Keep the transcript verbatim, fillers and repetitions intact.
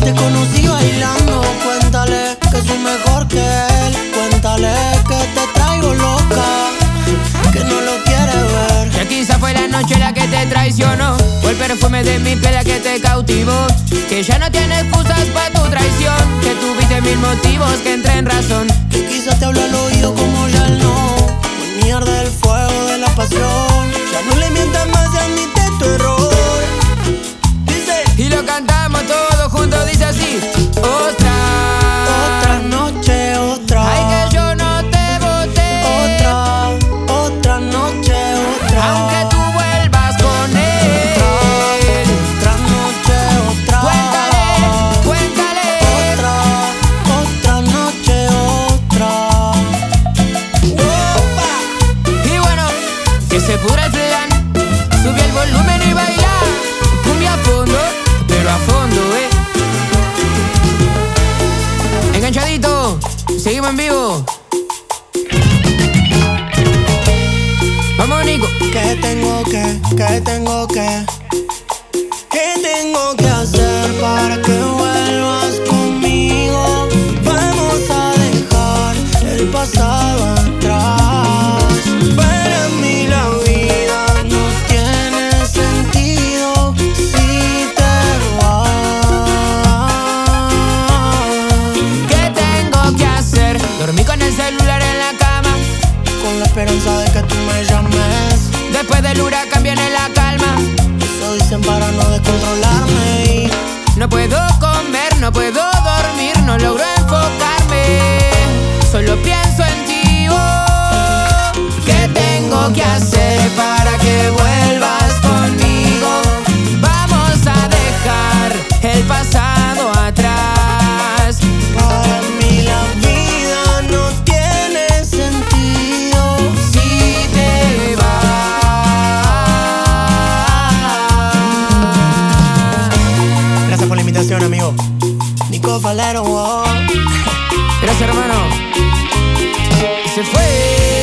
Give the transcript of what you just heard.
Te conocí bailando, cuéntale que soy mejor que él. Cuéntale que te traigo loca, que no lo quiere ver. Que quizá fue la noche la que te traicionó, fue el perfume de mi piel la que te cautivó. Que ya no tienes excusas para tu traición, que tuviste mil motivos que entré en razón. Que quizás te habla al oído como ya él no. Ni arde el fuego de la pasión. Ya no le mientas más y admite tu error. Dice, y lo cantamos todos juntos, dice así. Otra, otra noche, otra. Ay, que yo no te boté. Otra, otra noche, otra. Aunque tú vuelvas con él. Otra, otra noche, otra. Cuéntale, cuéntale. Otra, otra noche, otra. Opa. Y bueno, que se pudra el plan. Sube el volumen y baila. Cumbia a fondo, pero a fondo, eh. Enganchadito, seguimos en vivo. Vamos, Nico. ¿Qué tengo que, qué tengo que, qué tengo que hacer para que vuelvas conmigo? Vamos a dejar el pasado atrás. Para mí la vida no tiene sentido si te vas. ¿Qué tengo que hacer? Dormí con el celular en la cama, Con la esperanza de que tú me llames. después del huracán viene la calma. Eso dicen para no descontrolarme y No puedo comer, no puedo dormir, no logro enfocarme. Solo pienso en ti, oh. ¿Qué tengo que hacer para que vuelvas conmigo? Vamos a dejar el pasado atrás. para mí la vida no tiene sentido Si te vas. Gracias por la invitación, amigo. Nico Falero, wow. Gracias, hermano. Se fue.